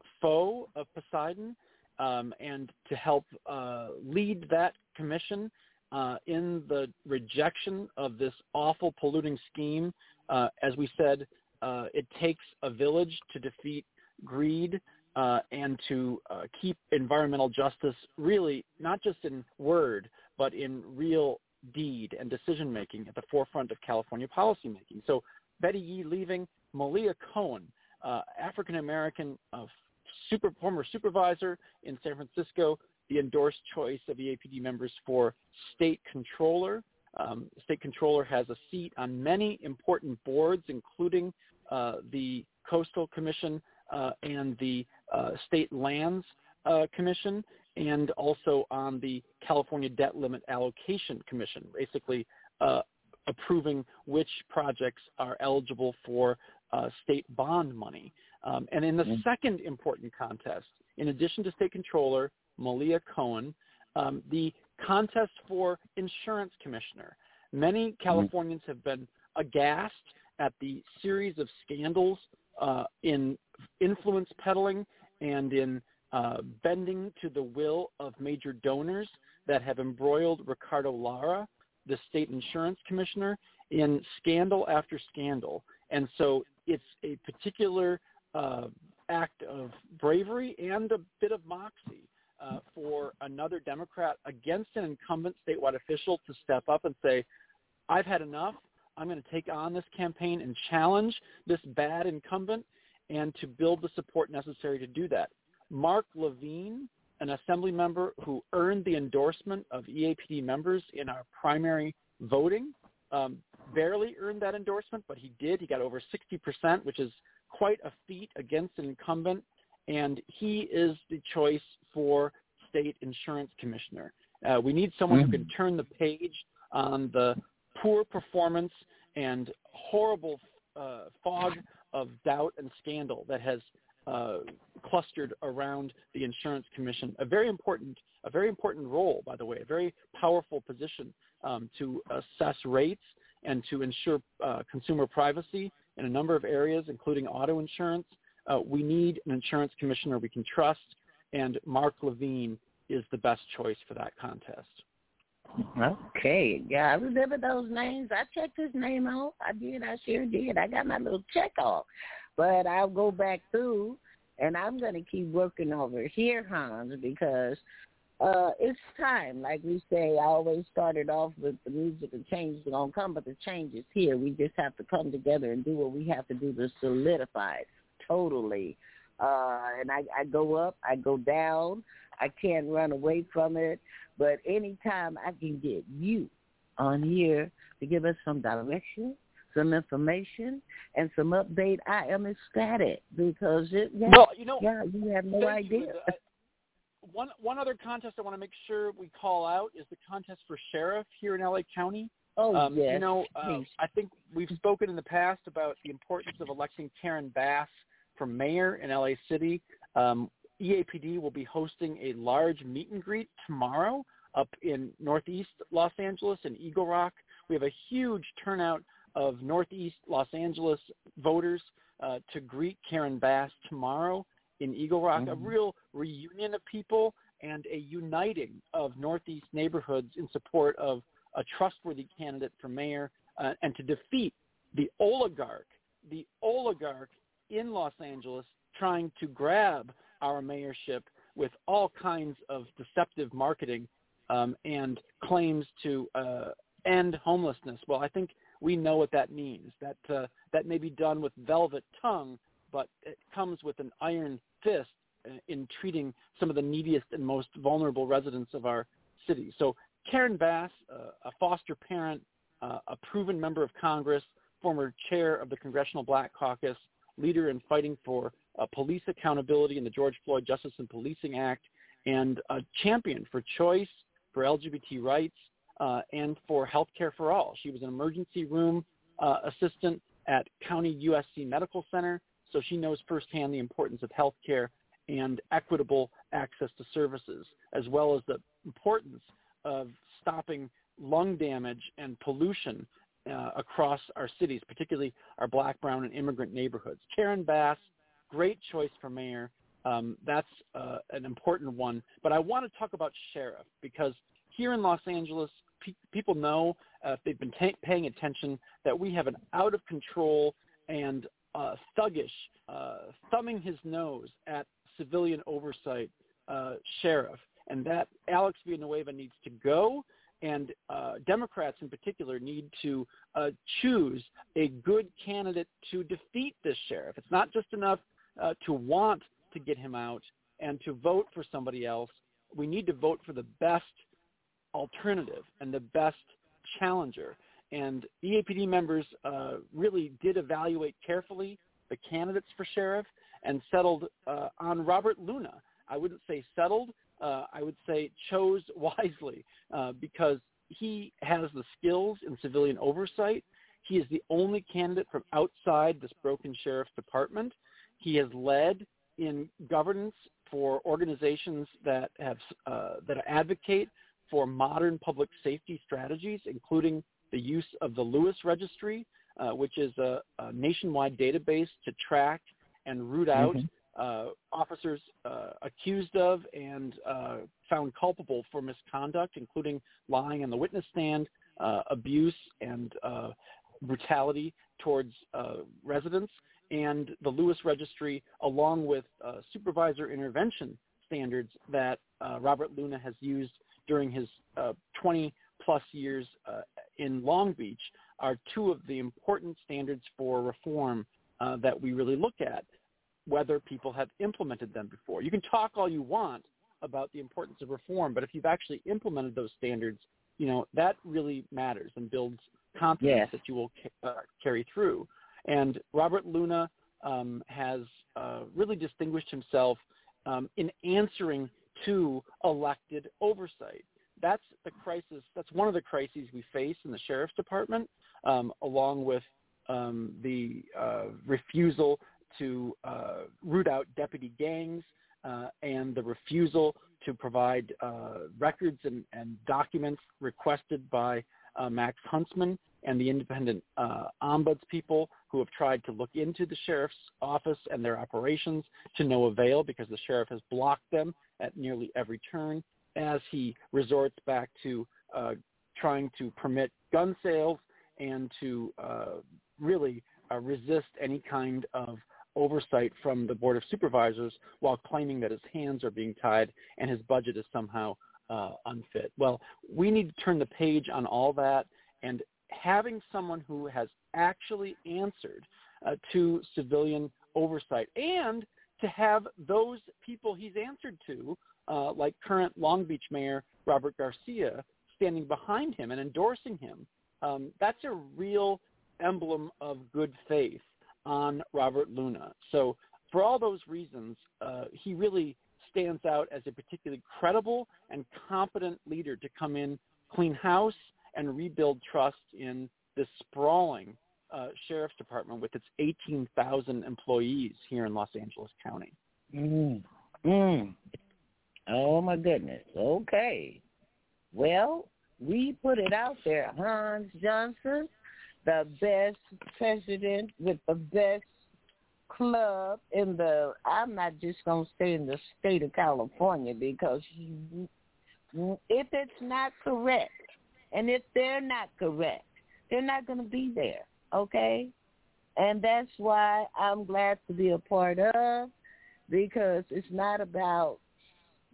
foe of Poseidon um, and to help uh, lead that commission uh, in the rejection of this awful polluting scheme. Uh, as we said, uh, it takes a village to defeat greed uh, and to uh, keep environmental justice really not just in word, but in real deed and decision-making at the forefront of California policymaking. So Betty Yee leaving, Malia Cohen, uh, African-American uh, super, former supervisor in San Francisco, the endorsed choice of E A P D members for state controller. Um, state controller has a seat on many important boards, including uh, the Coastal Commission uh, and the uh, State Lands uh, Commission, and also on the California Debt Limit Allocation Commission, basically uh, approving which projects are eligible for uh, state bond money. Um, and in the mm-hmm. second important contest, in addition to state controller, Malia Cohen, um, the contest for insurance commissioner. Many Californians have been aghast at the series of scandals uh, in influence peddling and in uh, bending to the will of major donors that have embroiled Ricardo Lara, the state insurance commissioner, in scandal after scandal. And so it's a particular uh, act of bravery and a bit of moxie uh, for another Democrat against an incumbent statewide official to step up and say, I've had enough. I'm going to take on this campaign and challenge this bad incumbent and to build the support necessary to do that. Mark Levine, an assembly member who earned the endorsement of E A P D members in our primary voting, um, barely earned that endorsement, but he did. He got over sixty percent, which is quite a feat against an incumbent, and he is the choice for state insurance commissioner. Uh, we need someone mm-hmm. who can turn the page on the poor performance and horrible uh, fog of doubt and scandal that has uh, clustered around the insurance commission. A very important, a very important role, by the way, a very powerful position um, to assess rates and to ensure uh, consumer privacy in a number of areas, including auto insurance. Uh, we need an insurance commissioner we can trust, and Mark Levine is the best choice for that contest. Okay. Yeah, I remember those names. I checked his name off. I did. I sure did. I got my little check off. But I'll go back through, and I'm going to keep working over here, Hans, because uh, it's time. Like we say, I always started off with the music and change is going to come, but the change is here. We just have to come together and do what we have to do to solidify it totally. Uh, and I, I go up, I go down. I can't run away from it. But anytime I can get you on here to give us some direction, some information, and some update, I am ecstatic because it, yeah, well, you know, yeah, you have no idea. You. Uh, one one other contest I want to make sure we call out is the contest for sheriff here in L A County. Oh, um, yes. You know, uh, I think we've spoken in the past about the importance of electing Karen Bass for mayor in L A City. Um, E A P D will be hosting a large meet and greet tomorrow up in Northeast Los Angeles in Eagle Rock. We have a huge turnout of Northeast Los Angeles voters uh, to greet Karen Bass tomorrow in Eagle Rock, mm-hmm. a real reunion of people and a uniting of Northeast neighborhoods in support of a trustworthy candidate for mayor uh, and to defeat the oligarch, the oligarch in Los Angeles trying to grab our mayorship with all kinds of deceptive marketing um, and claims to uh, end homelessness. Well, I think we know what that means. That uh, that may be done with velvet tongue, but it comes with an iron fist in treating some of the neediest and most vulnerable residents of our city. So Karen Bass, uh, a foster parent, uh, a proven member of Congress, former chair of the Congressional Black Caucus, leader in fighting for uh, police accountability in the George Floyd Justice and Policing Act, and a champion for choice, for L G B T rights, uh, and for health care for all. She was an emergency room uh, assistant at County U S C Medical Center, so she knows firsthand the importance of health care and equitable access to services, as well as the importance of stopping lung damage and pollution uh, across our cities, particularly our Black, brown, and immigrant neighborhoods. Karen Bass, great choice for mayor. Um, that's uh, an important one. But I want to talk about sheriff, because here in Los Angeles, pe- people know, uh, if they've been ta- paying attention, that we have an out-of-control and uh, thuggish, uh, thumbing his nose at civilian oversight uh, sheriff, and that Alex Villanueva needs to go, and uh, Democrats in particular need to uh, choose a good candidate to defeat this sheriff. It's not just enough uh, to want to get him out and to vote for somebody else. We need to vote for the best alternative and the best challenger. And E A P D members uh, really did evaluate carefully the candidates for sheriff and settled uh, on Robert Luna. I wouldn't say settled. Uh, I would say chose wisely uh, because he has the skills in civilian oversight. He is the only candidate from outside this broken sheriff's department. He has led in governance for organizations that have uh, that advocate for modern public safety strategies, including the use of the Lewis Registry, uh, which is a, a nationwide database to track and root out mm-hmm. uh, officers uh, accused of and uh, found culpable for misconduct, including lying on the witness stand, uh, abuse, and uh, brutality towards uh, residents. And the Lewis Registry, along with uh, supervisor intervention standards that uh, Robert Luna has used during his uh, twenty-plus years uh, in Long Beach, are two of the important standards for reform uh, that we really look at, whether people have implemented them before. You can talk all you want about the importance of reform, but if you've actually implemented those standards, you know, that really matters and builds confidence yes. that you will uh, carry through. And Robert Luna um, has uh, really distinguished himself um, in answering to elected oversight. That's the crisis. That's one of the crises we face in the Sheriff's Department, um, along with um, the uh, refusal to uh, root out deputy gangs uh, and the refusal to provide uh, records and, and documents requested by uh, Max Huntsman and the independent uh, ombuds people who have tried to look into the sheriff's office and their operations to no avail, because the sheriff has blocked them at nearly every turn as he resorts back to uh, trying to permit gun sales and to uh, really uh, resist any kind of oversight from the Board of Supervisors, while claiming that his hands are being tied and his budget is somehow uh, unfit. Well, we need to turn the page on all that, and having someone who has actually answered uh, to civilian oversight, and to have those people he's answered to, uh, like current Long Beach Mayor Robert Garcia, standing behind him and endorsing him, um, that's a real emblem of good faith on Robert Luna. So for all those reasons, uh, he really stands out as a particularly credible and competent leader to come in, clean house, and rebuild trust in this sprawling uh, sheriff's department with its eighteen thousand employees here in Los Angeles County. Mm. Mm. Oh, my goodness. Okay. Well, we put it out there. Hans Johnson, the best president with the best club in the, I'm not just going to stay in the state of California, because if it's not correct, and if they're not correct, they're not going to be there, okay? And that's why I'm glad to be a part of, because it's not about,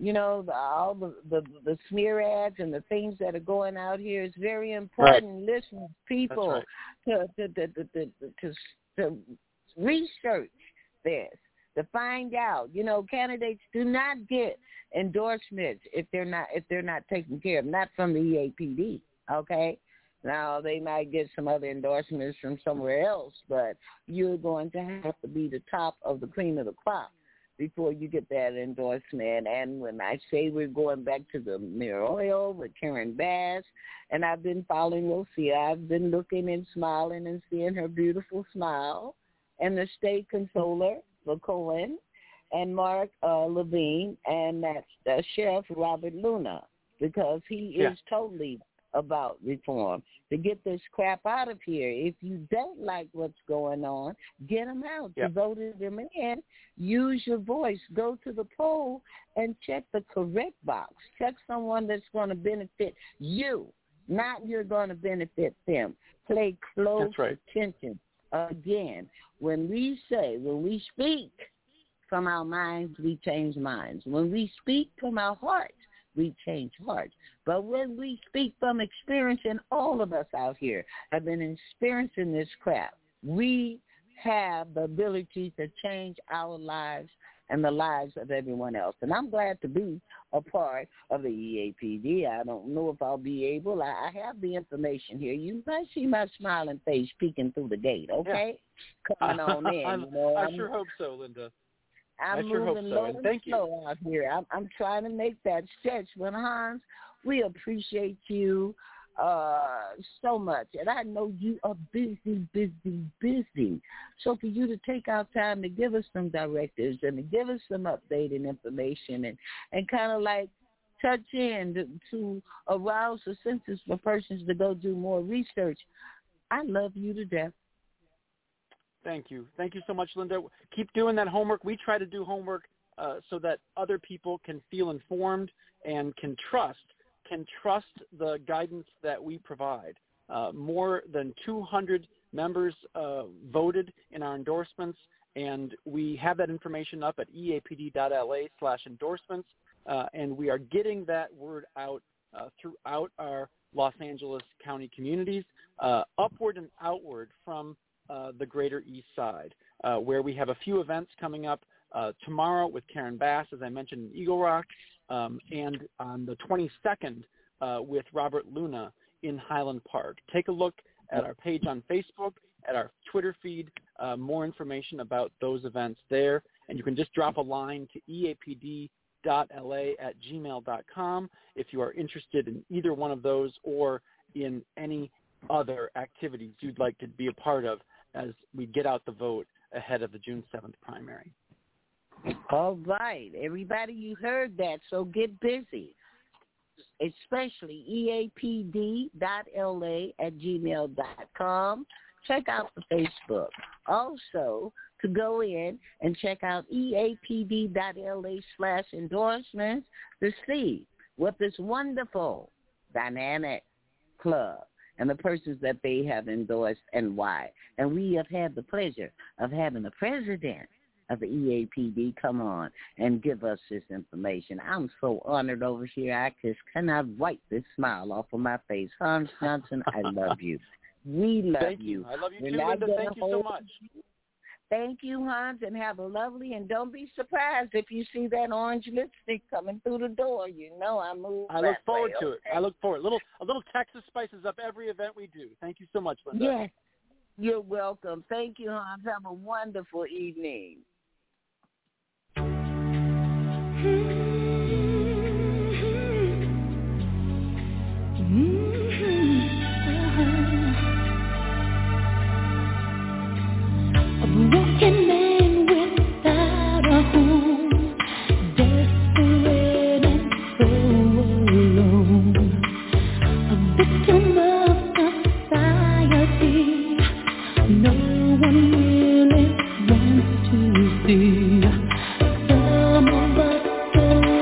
You know, the, all the, the the smear ads and the things that are going out here is very important. Right. Listen, people, right. to, to, to, to, to, to, to research this, to find out. You know, candidates do not get endorsements if they're not if they're not taken care of, not from the E A P D. Okay. Now, they might get some other endorsements from somewhere else, but you're going to have to be the top of the cream of the crop before you get that endorsement. And when I say we're going back to the Mirror Oil with Karen Bass, and I've been following Lucia, I've been looking and smiling and seeing her beautiful smile, and the state controller for Cohen, and Mark uh, Levine, and that's uh, Sheriff Robert Luna, because he yeah. is totally about reform, to get this crap out of here. If you don't like what's going on, get them out. Yep. You voted them in. Use your voice. Go to the poll and check the correct box. Check someone that's going to benefit you, not you're going to benefit them. Play close That's right. attention. Again, when we say, when we speak from our minds, we change minds. When we speak from our hearts, we change hearts. But when we speak from experience, and all of us out here have been experiencing this crap, we have the ability to change our lives and the lives of everyone else. And I'm glad to be a part of the E A P D. I don't know if I'll be able. I, I have the information here. You might see my smiling face peeking through the gate, okay? Yeah. Coming on in. You know, I I'm, sure hope so, Linda. I'm I sure moving hope so. low And and thank you. slow out here. I'm, I'm trying to make that stretch. But, Hans, we appreciate you uh, so much. And I know you are busy, busy, busy. So for you to take out time to give us some directives and to give us some updated information and, and kind of like touch in to, to arouse the senses for persons to go do more research, I love you to death. Thank you. Thank you so much, Linda. Keep doing that homework. We try to do homework uh, so that other people can feel informed and can trust, can trust the guidance that we provide. Uh, more than two hundred members uh, voted in our endorsements, and we have that information up at eapd.la slash endorsements, uh, and we are getting that word out uh, throughout our Los Angeles County communities, uh, upward and outward from Uh, the greater East Side, uh, where we have a few events coming up uh, tomorrow with Karen Bass, as I mentioned, in Eagle Rock, um, and on the twenty-second uh, with Robert Luna in Highland Park. Take a look at our page on Facebook, at our Twitter feed, uh, more information about those events there, and you can just drop a line to eapd.la at gmail dot com if you are interested in either one of those or in any other activities you'd like to be a part of as we get out the vote ahead of the June seventh primary. All right. Everybody, you heard that, so get busy, especially eapd.la at gmail dot com. Check out the Facebook. Also, to go in and check out eapd.la slash endorsements to see what this wonderful, dynamic club and the persons that they have endorsed and why. And we have had the pleasure of having the president of the E A P D come on and give us this information. I'm so honored over here. I just cannot wipe this smile off of my face. Hans Johnson, I love you. We love Thank you. you. I love you We're too, not Linda. gonna Thank you so hold- much. Thank you, Hans, and have a lovely, and don't be surprised if you see that orange lipstick coming through the door. You know I move I that look forward way, to okay? it. I look forward. A little, a little Texas spices up every event we do. Thank you so much, Linda. Yes, you're welcome. Thank you, Hans. Have a wonderful evening. A broken man without a home, desperate and so alone, a victim of society, no one really wants to see. Some of us go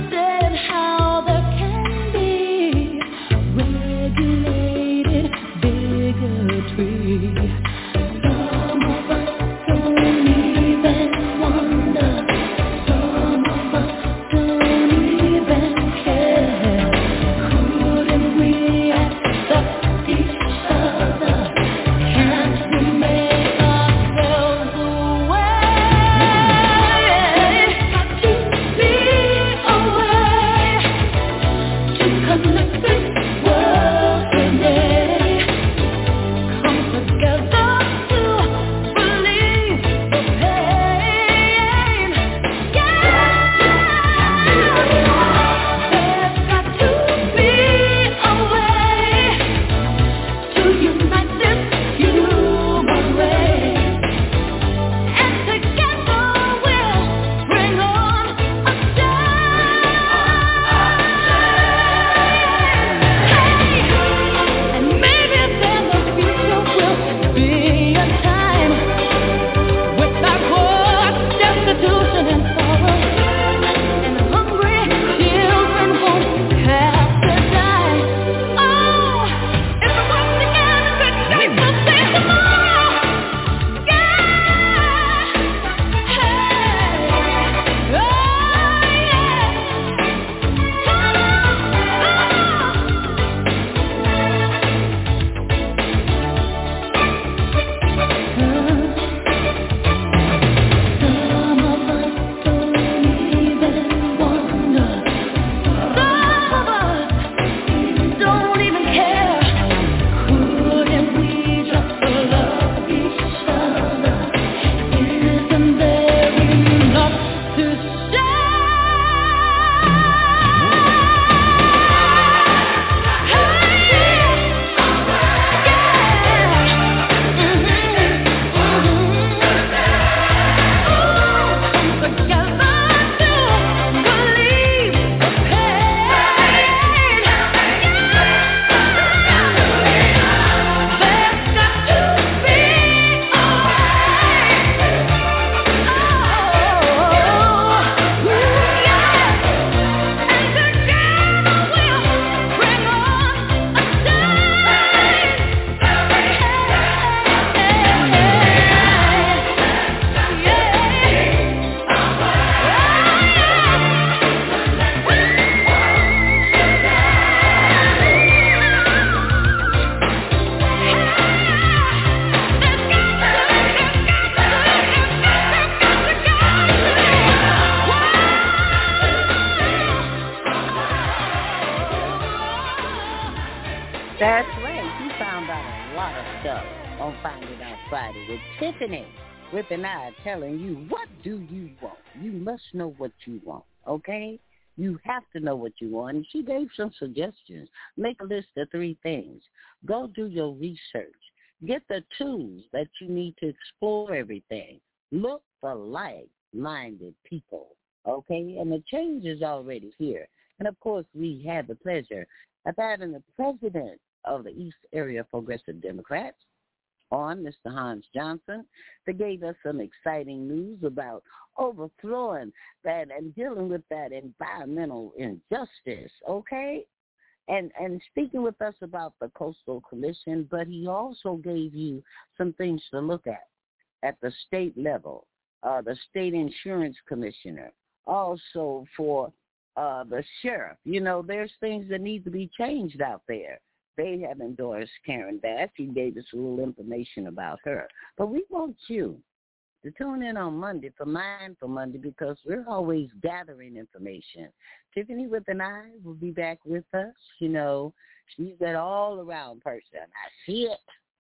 That's right. You found out a lot of stuff on Find It Out Friday with Tiffany with an eye telling you, what do you want? You must know what you want, okay? You have to know what you want. And she gave some suggestions. Make a list of three things. Go do your research. Get the tools that you need to explore everything. Look for like-minded people, okay? And the change is already here. And, of course, we had the pleasure of having the president of the East Area Progressive Democrats on, Mister Hans Johnson, that gave us some exciting news about overthrowing that and dealing with that environmental injustice, okay? And and speaking with us about the Coastal Coalition, but he also gave you some things to look at at the state level, uh, the state insurance commissioner, also for uh, the sheriff. You know, there's things that need to be changed out there. They have endorsed Karen Bass. He gave us a little information about her. But we want you to tune in on Monday for Mindful Monday because we're always gathering information. Tiffany with an eye will be back with us. You know, she's that all-around person. I see it.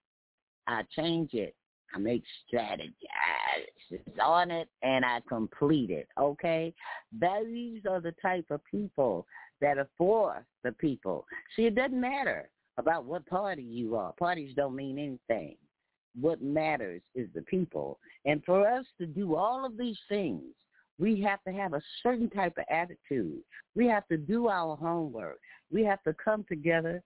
I change it. I make strategies. It's on it, and I complete it, okay? These are the type of people that are for the people. See, it doesn't matter about what party you are. Parties don't mean anything. What matters is the people. And for us to do all of these things, we have to have a certain type of attitude. We have to do our homework. We have to come together,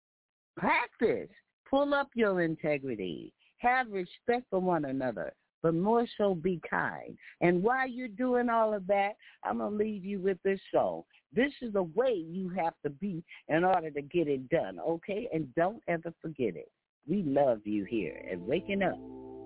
practice, pull up your integrity, have respect for one another, but more so be kind. And while you're doing all of that, I'm going to leave you with this song. This is the way you have to be in order to get it done, okay? And don't ever forget it. We love you here at Waking Up.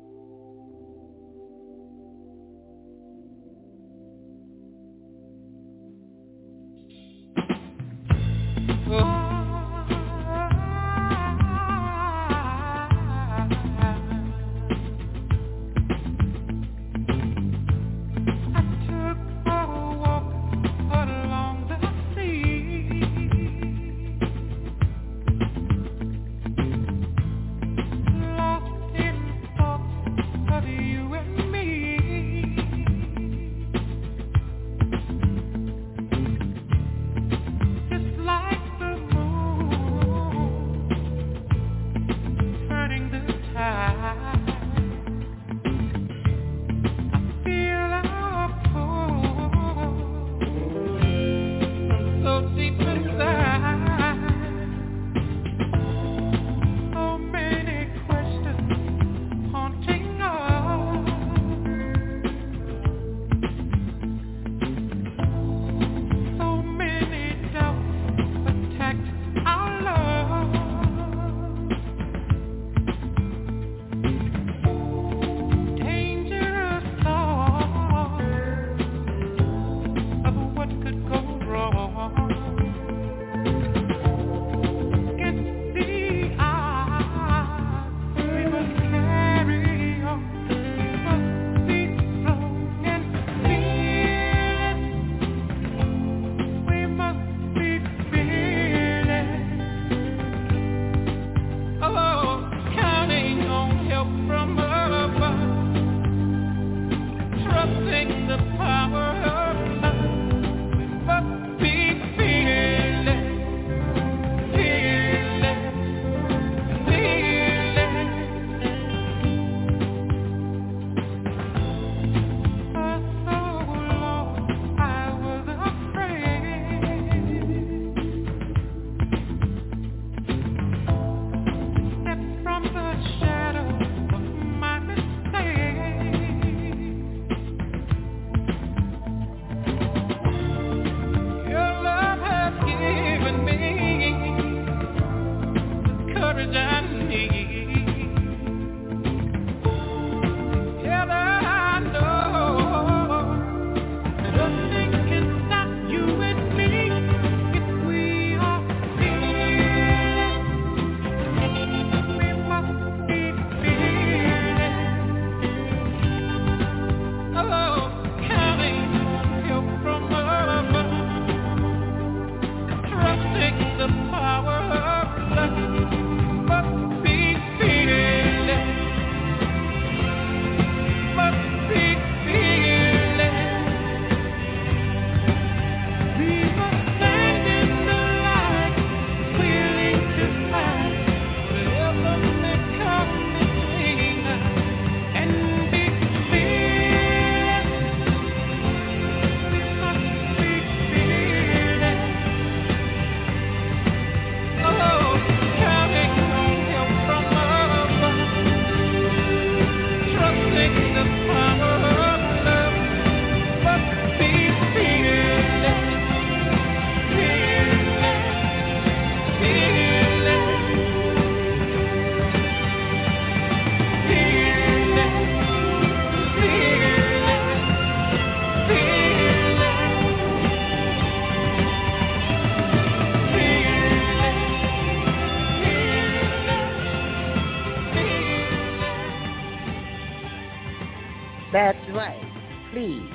That's right. Please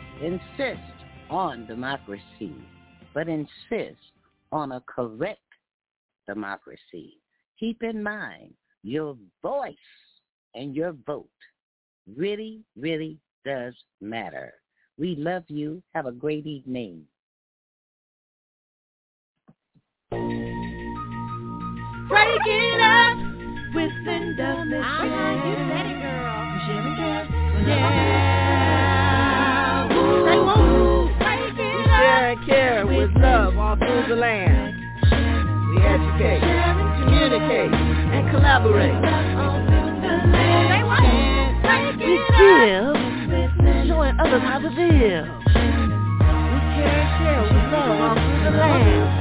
insist on democracy, but insist on a correct democracy. Keep in mind your voice and your vote really, really does matter. We love you. Have a great evening. Break it up with Linda Mitchell. Uh-huh, you said it, girl. Sherry girl. Yeah. Woo. Say woo. Break it up. Share and care with love all through the land. We educate, communicate, and collaborate. We give, showing others how to live. We care and share with love all through the land.